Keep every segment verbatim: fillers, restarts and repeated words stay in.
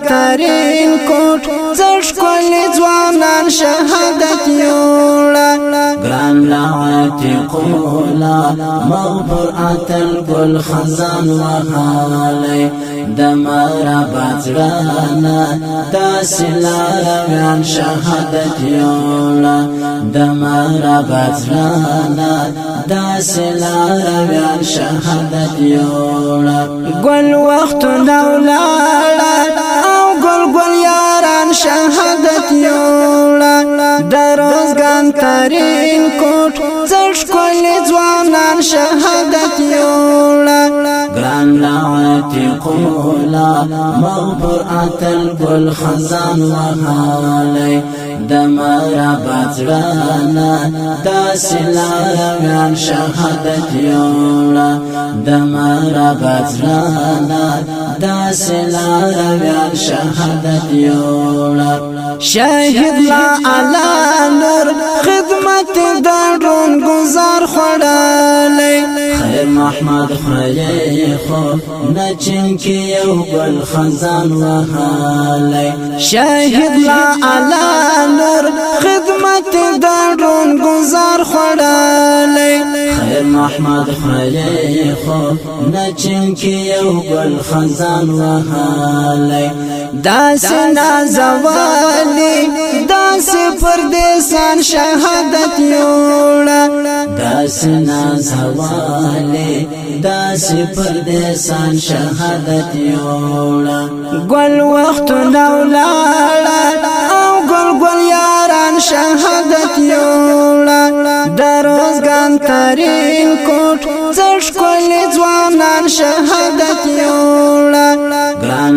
ترین کوټ زړ ښکلي ځوانان شهادت یوړه ګران لعتقولا مغفور اتل ګل خزان وهالی د مرابط زړانا داسې لارویان شهادت یوړه د مرابط زړانا داسې لارویان شهادت یوړه ګل وختونه ولاړه او ګل ګل یاران شهادت یوړه د روزګان ترین کوټ زړ ښکلي ځوانان شهادت یوړه ګران لعتقولا مغفور اتل ګل خزان وهالی د مرابط زړانا داسې لارویان شهادت یوړه د مرابط زړانا داسې لارویان شهادت یوړه شهید لا علا نور خدمت د ډرون گزار خوړالی خیر محمد خړی خو نچن کې یو ګل خزان وهالی شهید لا علا نور خدمت د ډرون گزار خوړالی خیر محمد خړی خو نچن کې یو ګل خزان وهالی داسې نازوالی داسې پردیسان شهادت یوړه داسې نازوالی داسې پردیسان شهادت یوړه ګل وختونه ولاړه او ګل ګل یاران شهادت یوړه د روزګان ترین کوټ زړ ښکلي ځوانان شهادت یوړه ګران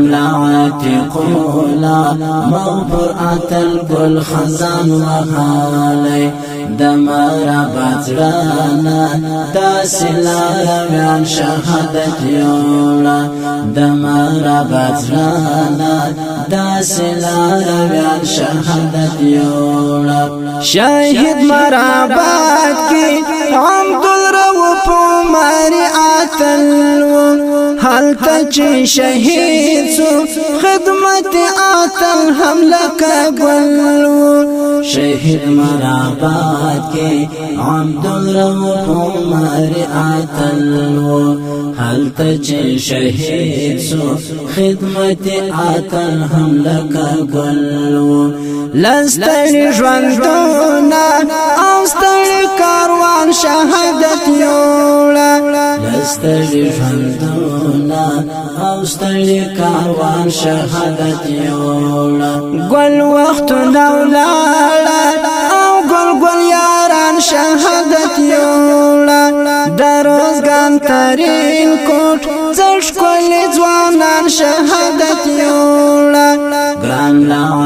لعتقولا مغفور اتل ګل خزان وهالی د مرابط زړانا داسې لارویان شهادت یوړه د مرابط زړانا داسې لارویان شهادت یوړه شهید مرابط کې عبدالرؤف عمري اتل هلته چې شهید سو خدمت اتل هم لکه ګل شهید مرابط کې عبدالرؤف عمري اتل هلته چې شهید سو خدمت اتل هم لکه ګل لستړي ژوندونه او ستړي کاروان شهادت یوړه لستړي ژوندونه او ستړي کاروان شهادت یوړه ګل وختونه ولاړه او ګل ګل یاران شهادت یوړه د روزګان ترین کوټ زړ ښکلي ځوانان شهادت یوړه ګران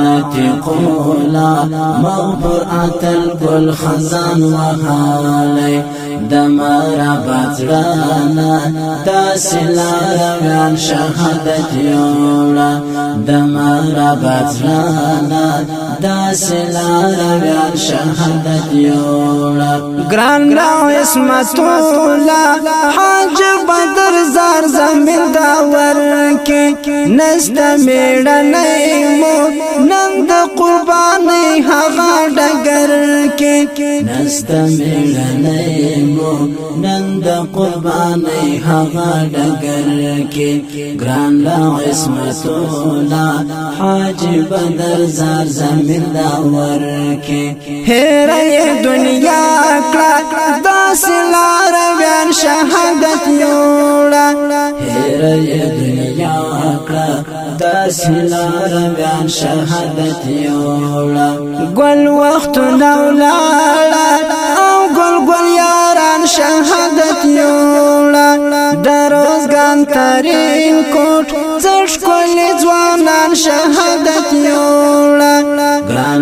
لعتقولا مغفور اتل ګل خزان وهالی د مرابط زړانا داسې لارویان شهادت یوړه د مرابط زړانا داسې لارویان شهادت یوړه ګران راو عصمت الله حاج بدر زار زمین دا ورکه نسته میړنۍ مو نن د قربانۍ هغه ډګر کې نسته میړنۍ مو نن د قربانۍ هغه ډګر کې ګران راو عصمت الله حاج بدر زار زمین دا ورکه هره دنیا کړه داسې لارویان شهادت یوړه هره دنیا کړه داسې لارویان شهادت یوړه ګل وختونه ولاړه او ګل ګل یاران شهادت یوړه د روزګان ترین کوټ زړ ښکلي ځوانان شهادت یوړه ګران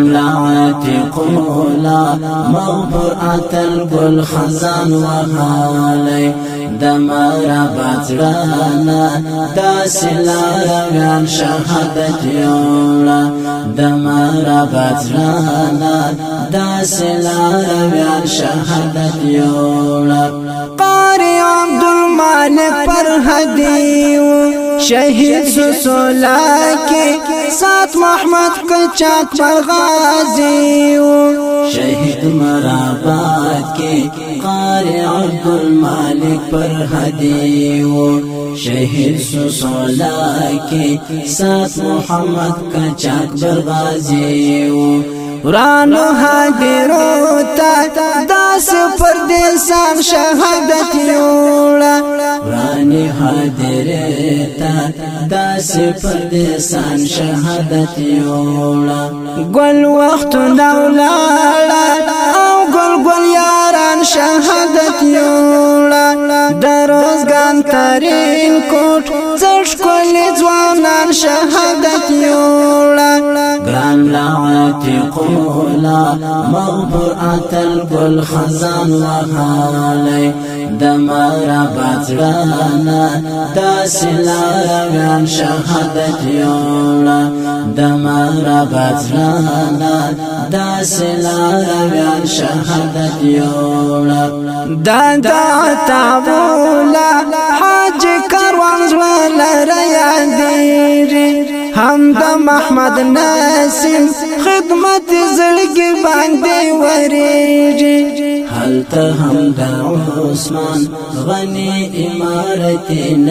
لعتقولا مغفور اتل ګل خزان وهالی د مرابط زړانا داسې لارویان شهادت یوړه د مرابط زړانا داسې لارویان شهادت یوړه قاری عبدالمالک پر هدیو شهید سوسولا کې سات محمد قچاق غازی شهید مرابات کې قاری عبد المالک پر هدی شهید سوسولا کې سات محمد قچاق غازی ورانو حاضرو تا داس پردیسان شهادت یوڑا ورانی حاضر تا داس پردیسان شهادت یوڑا گل وقت نولالا او گل گل یاران شهادت یوڑا دروزگان ترین کوٹ زرش کلی زوانان شهادت یوڑا گران لعاتی قولا مغبور آتل گل خزان وحالی دمارا باترانا داسی لاروان شهادت یولا دمارا باترانا داسی لاروان شهادت یولا دادا تابولا حاج کروان زوالا ریادیری هم د محمد ناسم خدمت زړګي باندې ورېږي هلته هم د عثمان غني امارت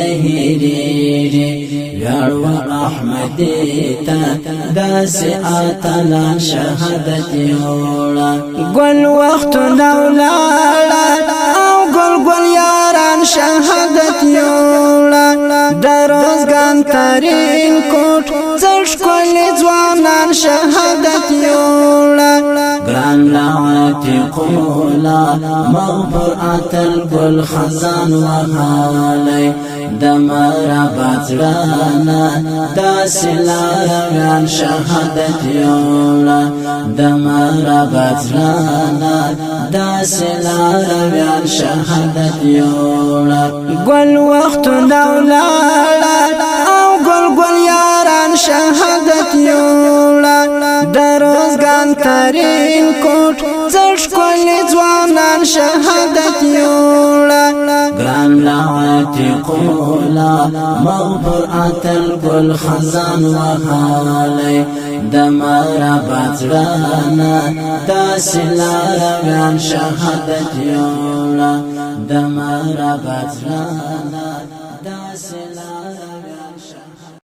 نهيري ویاړو احمد ته داس اتلان شهادت یوړه ګل وخت نولاړه او ګل ګل یاران شهادت یوړه دروزګان ترین کوټ زړ کلی ځوانان شهادت یوړه گران لعاتی قولا مغبور آتل گل خزان وحالی دمارا باترانا داسی لاروان شهادت یولا دمارا باترانا داسی لاروان شهادت یولا گل وقت نولالا او گل گل یاران شهادت یولا دروزگان ترین کوٹ زرش کلی زوانان شهادت یولا گران لعاتی قولا مغبور آتل گل خزان وحالی دمارا باترانا داسی لاروان شهادت یولا دمارا باترانا داسی